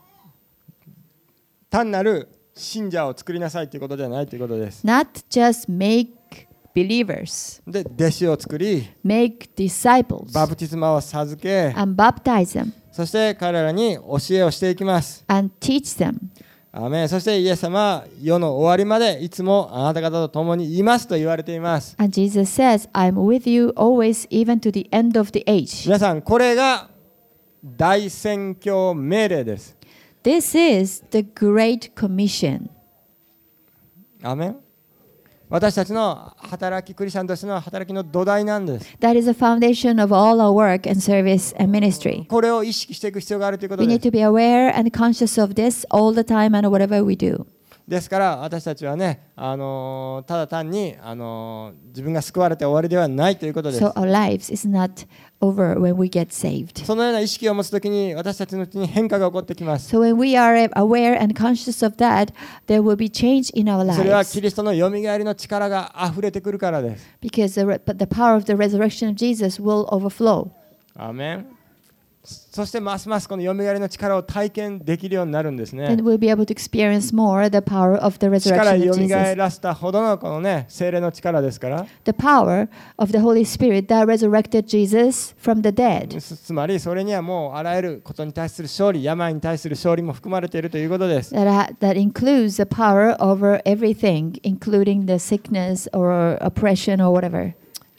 Speaker 1: 単なる信者を作りなさいということではないということです。
Speaker 2: Not just make believers.
Speaker 1: で、弟子を作り、
Speaker 2: Make disciples.
Speaker 1: バプテスマを授け、
Speaker 2: And baptize them.
Speaker 1: そして彼らに教えをしていきます。
Speaker 2: And teach them.
Speaker 1: アーメン。そしてイエス様は世の終わりまでいつもあなた方と共にいますと言われています。
Speaker 2: And Jesus says, I'm with you always, even to the end of the age.
Speaker 1: 皆さん、これが大宣教命令です。
Speaker 2: This is the Great Commission.
Speaker 1: アーメン。私たちの働き、クリスチャンとしての働きの土台なんです。
Speaker 2: That is the foundation of all our work and service and ministry.
Speaker 1: これを意識していく必要があるということ
Speaker 2: We
Speaker 1: で
Speaker 2: need
Speaker 1: す。
Speaker 2: to be aware and conscious of this all the time and whatever we do.
Speaker 1: ですから私たちはね、あのーただ単に、あのー自分が救われて終わりではないということです。
Speaker 2: So our lives is not over when we get saved.
Speaker 1: そのような意識を持つときに私たちのうちに変化が起こってきます。
Speaker 2: So when we are aware and conscious of that, there will be change in our
Speaker 1: それは
Speaker 2: lives.
Speaker 1: キリストのよみがえりの力が溢れてくるからです。
Speaker 2: Because the, re- but the power of the resurrection of Jesus will overflow.
Speaker 1: アーメン。そしてますますこのよみがえりの力を体験できるようになるんですね。
Speaker 2: Then we'll be able to experience more the power of the
Speaker 1: 力
Speaker 2: resurrection
Speaker 1: よ
Speaker 2: of
Speaker 1: みがえ
Speaker 2: Jesus.
Speaker 1: らせたほどのこのね、聖霊の力ですから。
Speaker 2: The power of the Holy Spirit that resurrected Jesus from the dead.
Speaker 1: つつまりそれにはもうあらゆることに対する勝利、病に対する勝利も含まれているということです。
Speaker 2: That, ha- that includes the power over everything, including the sickness or oppression or whatever.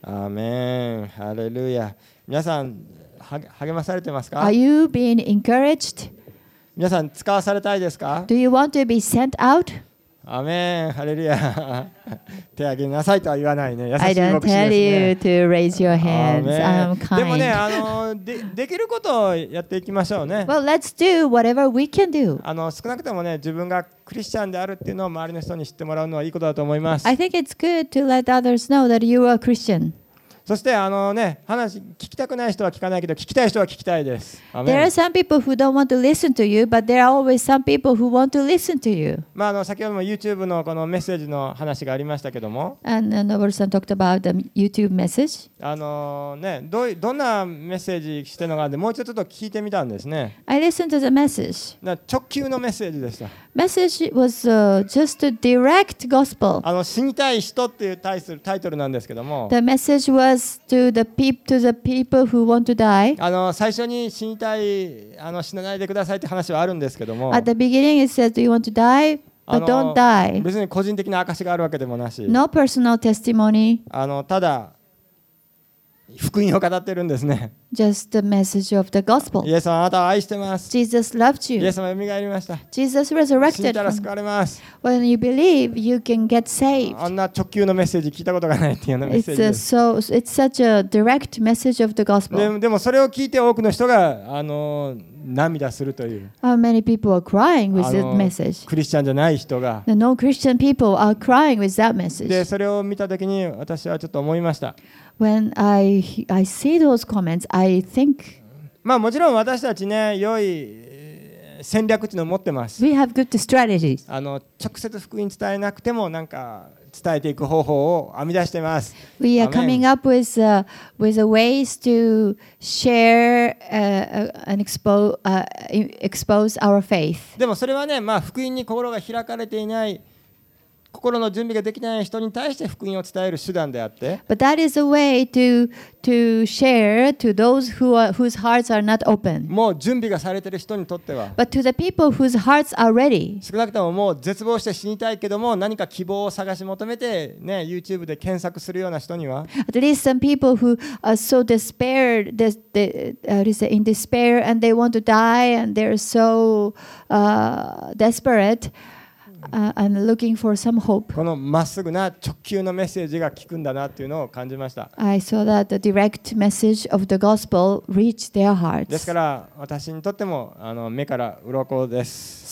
Speaker 1: アーメン、ハレルヤ。皆さんは励まされてますか？
Speaker 2: Are you being encouraged?
Speaker 1: 皆さん使わされたいですか？
Speaker 2: Do you want to be sent out?
Speaker 1: アーメン、ハレルヤ。手挙げなさいとは言わないね。優し
Speaker 2: I
Speaker 1: い
Speaker 2: don't
Speaker 1: 牧師
Speaker 2: tell
Speaker 1: で
Speaker 2: you
Speaker 1: すね。
Speaker 2: to raise your
Speaker 1: アー
Speaker 2: hands.
Speaker 1: メ
Speaker 2: I'm
Speaker 1: ン。でもね、
Speaker 2: kind.
Speaker 1: あのでできることをやっていきましょうね。
Speaker 2: Well, let's do whatever we can do.
Speaker 1: あの少なくともね、自分がクリスチャンであるっていうのを周りの人に知ってもらうのはいいことだと思います。
Speaker 2: I think it's good to let others know that you are a Christian.
Speaker 1: そしてあのね、話聞きたくない人は聞かないけど、聞きたい人は聞きたいです。アーメ
Speaker 2: There
Speaker 1: ン
Speaker 2: are some people who don't want to listen to you, but there are always some people who want to listen to you.
Speaker 1: まあ、あの先ほども YouTube のこのメッセージの話がありましたけども、
Speaker 2: And uh, Noboru-san talked about the YouTube message.
Speaker 1: あのね、どういどんなメッセージしてるのがあって、もう一度ちょっと聞いてみたんですね。
Speaker 2: I listened to the message.
Speaker 1: な直球のメッセージでした。
Speaker 2: Message was uh, just a direct gospel.
Speaker 1: あの死にたい人っていうタイトルタイトルなんですけども、
Speaker 2: The message was to the peop- to the people who want to die.
Speaker 1: あの最初に死にたい、あの死なないでくださいって話はあるんですけども、
Speaker 2: At the beginning, it says, "Do you want to die?"
Speaker 1: あ
Speaker 2: But
Speaker 1: の
Speaker 2: don't die.
Speaker 1: 別に個人的な証があるわけでもなし、
Speaker 2: No personal testimony,
Speaker 1: あのただ福音を語ってるんですね。
Speaker 2: just the message of the gospel.
Speaker 1: イエス様あなたを愛してます。
Speaker 2: Jesus loved
Speaker 1: イエ
Speaker 2: you.
Speaker 1: ス様よみがえりました。
Speaker 2: Jesus
Speaker 1: 死ん
Speaker 2: resurrected
Speaker 1: だら
Speaker 2: from.
Speaker 1: 救われます。
Speaker 2: When you believe, you can get saved.
Speaker 1: あんな直球のメッセージ聞いたことがないっていうようなメッ
Speaker 2: It's
Speaker 1: セージ
Speaker 2: a,
Speaker 1: です。
Speaker 2: so it's such a direct message of the gospel.
Speaker 1: ででもそれを聞いて多くの人があの涙するという、
Speaker 2: How many people are crying with
Speaker 1: あ
Speaker 2: that
Speaker 1: の
Speaker 2: message?
Speaker 1: クリスチャンじゃない人が
Speaker 2: The non-Christian people are crying with that
Speaker 1: で
Speaker 2: message.
Speaker 1: それを見たときに私はちょっと思いました。
Speaker 2: When I I see those comments, I think
Speaker 1: まあもちろん私たちね、良いえー戦略っていうのを持ってます。
Speaker 2: we have good strategies.
Speaker 1: あの直接福音伝えなくてもなんか伝えていく方法を編み出してます。
Speaker 2: We are
Speaker 1: Amen.
Speaker 2: coming up with uh, with uh, ways to share uh, uh, and expose uh, i- expose our faith.
Speaker 1: でもそれはね、まあ福音に心が開かれていない、心の準備ができない人に対して福音を伝える手段であって、
Speaker 2: But that is a way to to share to those who are, whose hearts are not open.
Speaker 1: もう準備がされている人にとっては、
Speaker 2: But to the people whose hearts are ready,
Speaker 1: 少なくとももう絶望して死にたいけども何か希望を探し求めて、ね、YouTube で検索するような人には、
Speaker 2: at least some people who are so despaired, des- de- uh, what is it, in despair, and they want to die, and they're so uh, desperate uh, and looking for some hope.
Speaker 1: このまっすぐな直球のメッセージが効くんだなっていうのを感じました。
Speaker 2: I saw that the direct message of the gospel reached their
Speaker 1: です
Speaker 2: hearts.
Speaker 1: から私にとってもあの目から鱗です。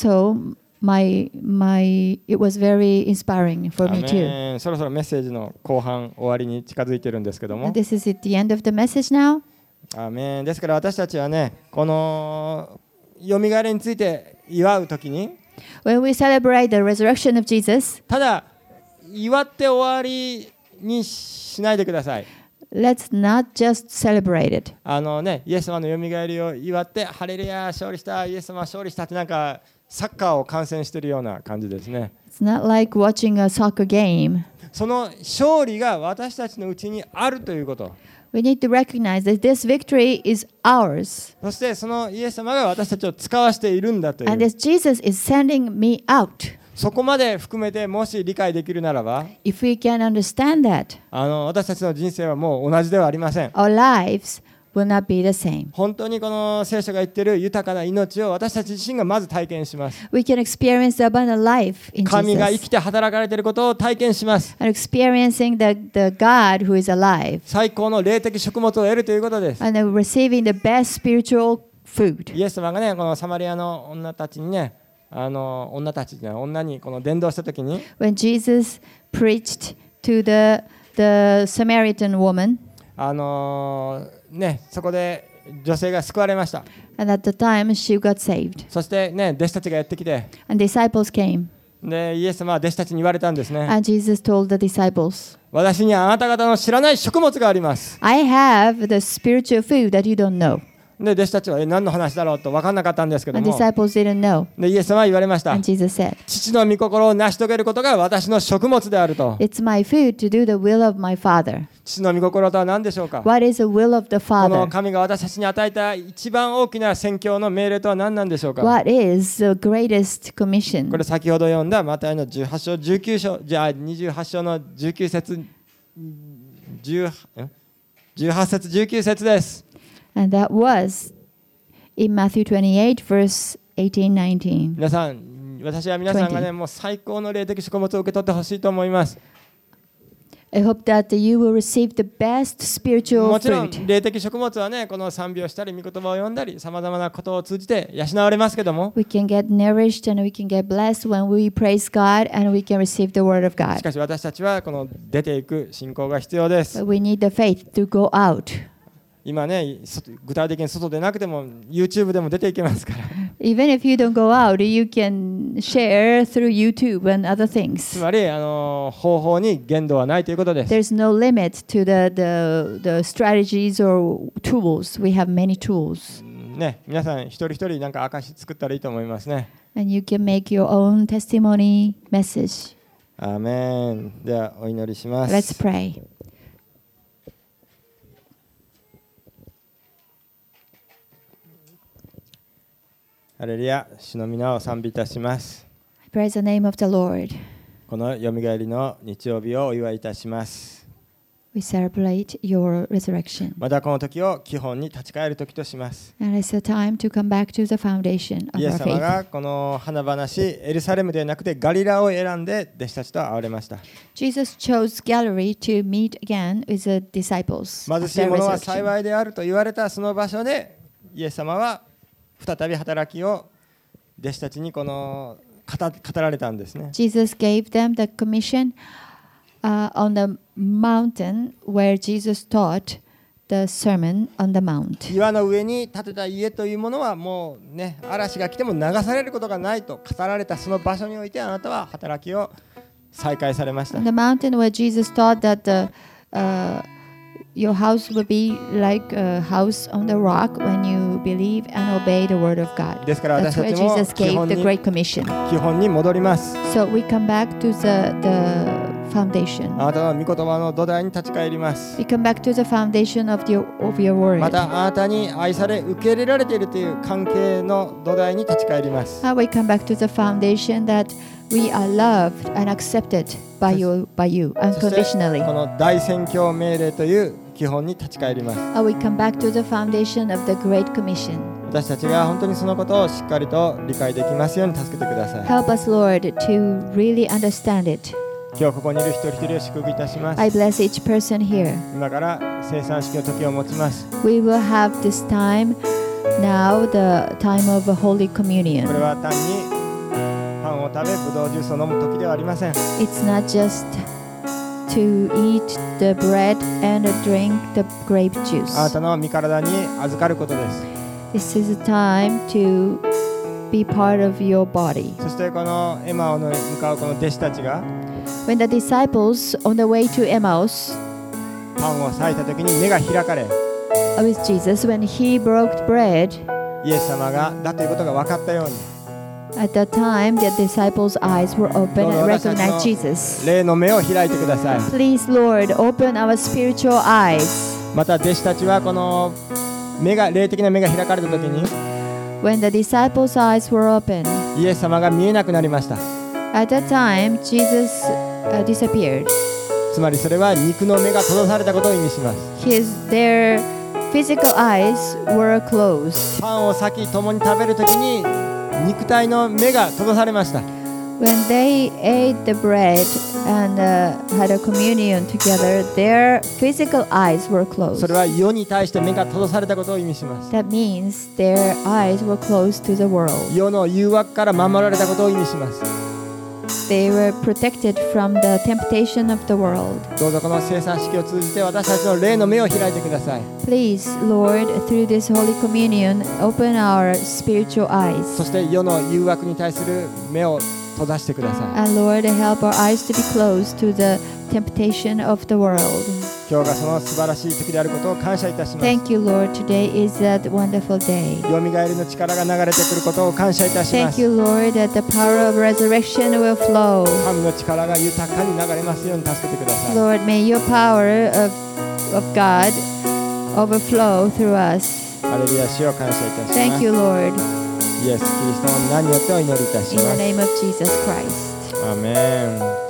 Speaker 2: So my my it was very inspiring for
Speaker 1: ア
Speaker 2: me
Speaker 1: メ
Speaker 2: too.
Speaker 1: ン。そろそろメッセージの後半終わりに近づいてるんですけども、
Speaker 2: This is at the end of the message now.
Speaker 1: アメン。ですから私たちはね、このよみがえりについて祝うときに、
Speaker 2: When we celebrate the resurrection of Jesus,
Speaker 1: ただ祝って終わりにしないでください。
Speaker 2: let's not just celebrate it.
Speaker 1: あのね、イエス様のよみがえりを祝ってハレルヤ勝利した、イエス様勝利したってなんかサッカーを観戦しているような感じですね。
Speaker 2: It's not like watching a soccer game.
Speaker 1: その勝利が私たちのうちにあるということ。
Speaker 2: We need to recognize that this victory is ours,
Speaker 1: そしてそのイエス様が私たちを使わしているんだとい
Speaker 2: and
Speaker 1: う。
Speaker 2: this Jesus is sending me out.
Speaker 1: そこまで含めてもし理解できるならば、
Speaker 2: If we can understand that,
Speaker 1: あの私たちの人生はもう同じではありません。
Speaker 2: our lives will not be the same.
Speaker 1: 本当にこの聖書が言っている豊かな命を私たち自身がまず体験します。
Speaker 2: We can experience the abundant life in
Speaker 1: 神が生
Speaker 2: Jesus
Speaker 1: きて働かれていることを体験します。
Speaker 2: and experiencing the, the God who is alive
Speaker 1: 最高の霊的食物を得るということです。
Speaker 2: and then receiving the best spiritual food.
Speaker 1: イエス様がね、このサマリアの女たちにね、あの女たちじゃない女にこの伝道したときに、
Speaker 2: When Jesus preached to the, the Samaritan woman,
Speaker 1: あのね、そこで女性が救われました。
Speaker 2: and at the time she got saved,
Speaker 1: そしてね、弟子たちがやってきて、
Speaker 2: and disciples came,
Speaker 1: でイエス様は弟子たちに言われたんですね。
Speaker 2: and Jesus told the disciples,
Speaker 1: 私にはあなた方の知らない食物があります。
Speaker 2: I have the spiritual food that you don't know.
Speaker 1: で弟子たちはえ何の話だろうと分からなかったんですけど
Speaker 2: And
Speaker 1: も、
Speaker 2: disciples didn't know.
Speaker 1: でイエス様は言われました。
Speaker 2: And Jesus said,
Speaker 1: 父の御心を成し遂げることが私の食物であると。
Speaker 2: It's my food to do the will of my Father.
Speaker 1: 父の御心とは何でしょうか。
Speaker 2: What is the will of the
Speaker 1: この
Speaker 2: Father?
Speaker 1: 神が私たちに与えた一番大きな宣教の命令とは何なんでしょうか。
Speaker 2: What is the greatest
Speaker 1: こ
Speaker 2: commission?
Speaker 1: れ先ほど読んだマタイのじゅうはち章じゅうきゅう章じゃあにじゅうはち章のじゅうきゅう節じゅうはち節じゅうきゅう節です。
Speaker 2: And that was in Matthew twenty-eight, verse eighteen, nineteen.
Speaker 1: 皆さん、私は皆さんがね、もう最高の霊的食物を受け取ってほしいと思います。
Speaker 2: I hope that you will receive the best spiritual
Speaker 1: もちろん
Speaker 2: fruit.
Speaker 1: 霊的食物はね、この賛美をしたり、御言葉を読んだり、さまざまなことを通じて養われますけども、
Speaker 2: We can get nourished and we can get blessed when we praise God and we can receive the word of
Speaker 1: し
Speaker 2: God.
Speaker 1: かし私たちはこの出ていく信仰が必要です。
Speaker 2: But we need the faith to go out.
Speaker 1: 今ね、外具体的に外でなくても YouTube でも出ていけますから。
Speaker 2: Even if you don't go out, you can share through YouTube and other
Speaker 1: つ
Speaker 2: things.
Speaker 1: まりあの方法に限度はないということです。
Speaker 2: There's no limit to the, the, the strategies or tools. We have many tools.
Speaker 1: ね、皆さん一人一人なんか証作ったらいいと思いますね。
Speaker 2: And you can make your own testimony message.
Speaker 1: アーメン。ではお祈りしま
Speaker 2: Let's
Speaker 1: す。
Speaker 2: pray.
Speaker 1: ハレルヤ、主の皆を賛美いたします。
Speaker 2: I praise the name of the Lord.
Speaker 1: このよみがえりの日曜日をお祝いいたします。
Speaker 2: We celebrate your resurrection.
Speaker 1: またこの時を基本に立ち返る時とします。
Speaker 2: And it's a time to come back to the foundation of
Speaker 1: イエ
Speaker 2: our
Speaker 1: ス様
Speaker 2: faith.
Speaker 1: がこの華々しいエルサレムではなくてガリラを選んで弟子たちと会われました。
Speaker 2: Jesus chose Galilee to meet again with the disciples
Speaker 1: 貧
Speaker 2: after
Speaker 1: しい者は
Speaker 2: resurrection.
Speaker 1: 幸いであると言われたその場所でイエス様は再び働きを弟子たちにこの語語られたんですね。
Speaker 2: Jesus gave them the commission uh, on the mountain where Jesus taught the Sermon on the Mount.
Speaker 1: 岩の上に建てた家というものはもうね、嵐が来ても流されることがないと語られたその場所においてあなたは働きを再開されました。
Speaker 2: On the mountain where Jesus taught that the, uh, your house will be like a house on the rock when you believe and obey the word of God.
Speaker 1: ですから私
Speaker 2: That's
Speaker 1: た
Speaker 2: where
Speaker 1: ちも
Speaker 2: Jesus
Speaker 1: 基
Speaker 2: gave
Speaker 1: 本
Speaker 2: the
Speaker 1: に
Speaker 2: Great Commission.
Speaker 1: 基本に戻ります。
Speaker 2: So we come back to the, the foundation.
Speaker 1: あなたの御言葉の土台に立ち返ります。
Speaker 2: We come back to the foundation of your, of your word.
Speaker 1: またあなたに愛され受け入れられているという関係の土台に立ち返ります。
Speaker 2: How we come back to the foundation that we are loved and accepted by you, by you
Speaker 1: そして
Speaker 2: unconditionally.
Speaker 1: この大宣教命令という基本に立ち返ります。
Speaker 2: How we come back to the foundation of the Great Commission.
Speaker 1: 私たちが本当にそのことをしっかりと理解できますように助けてください。
Speaker 2: Help us, Lord, to really understand it.
Speaker 1: 今日ここにいる一人一人を祝福いたします。
Speaker 2: I bless each person here.
Speaker 1: 今から生産式の時を持ちます。
Speaker 2: We will have this time now, the time of Holy
Speaker 1: これ
Speaker 2: Communion.
Speaker 1: は単にパンを食べ、ブドウジュースを飲む時ではありません。
Speaker 2: It's not just to eat the bread and drink the grape
Speaker 1: あな
Speaker 2: juice.
Speaker 1: たの身体に預かることです。
Speaker 2: This is a time to be part of your body.
Speaker 1: そしてこのエマオに向かうこの弟子たちが
Speaker 2: When the disciples on the way to Emmaus
Speaker 1: パンを裂いた時に目が開かれ、
Speaker 2: with Jesus, when he broke bread,
Speaker 1: イエス様がだということが分かったように、
Speaker 2: at that time the disciples' eyes were open
Speaker 1: どうぞ
Speaker 2: and
Speaker 1: 私たち
Speaker 2: recognized
Speaker 1: の
Speaker 2: Jesus.
Speaker 1: 霊の目を開いてください。
Speaker 2: Please, Lord, open our spiritual eyes.
Speaker 1: また弟子たちはこの目が霊的な目が開かれた時に
Speaker 2: When the disciples' eyes were open,
Speaker 1: イエス様が見えなくなりました。
Speaker 2: at that time Jesus uh, disappeared.
Speaker 1: つまりそれは肉の目が閉ざされたことを意味します。
Speaker 2: His, their physical eyes were closed.
Speaker 1: パンを裂き共に食べる時に肉体の目が閉ざされました。
Speaker 2: When they ate the bread and uh, had a communion together, their physical eyes were
Speaker 1: そ
Speaker 2: closed.
Speaker 1: れは世に対して目が閉ざされたことを意味します。
Speaker 2: That means their eyes were closed to the world.
Speaker 1: 世の誘惑から守られたことを意味します。
Speaker 2: They were protected from the temptation of the world.
Speaker 1: どうぞこの生産式を通じて私たちの霊の目を開いてください。
Speaker 2: Please, Lord, through this Holy Communion, open our spiritual
Speaker 1: そ
Speaker 2: eyes.
Speaker 1: して世の誘惑に対する目を閉ざしてください。
Speaker 2: And Lord, help our eyes to be closed to the temptation of the world.
Speaker 1: 今日がその素晴らしい時であることを感謝いたします。
Speaker 2: Thank you, Lord. Today is that wonderful day.
Speaker 1: よみがえりの力が流れてくることを感謝いたしま
Speaker 2: Thank
Speaker 1: す。
Speaker 2: you, Lord, that the power of resurrection will flow.
Speaker 1: 神の力が豊かに流れますように助けてください。
Speaker 2: Lord, may your power of, of God overflow through us.
Speaker 1: ハレルヤ、主を感謝いたし
Speaker 2: Thank
Speaker 1: ます。
Speaker 2: you, Lord.
Speaker 1: イエス・キリストの名によってお祈りいたし
Speaker 2: In
Speaker 1: ま
Speaker 2: the
Speaker 1: す。
Speaker 2: name of Jesus Christ.
Speaker 1: アーメン。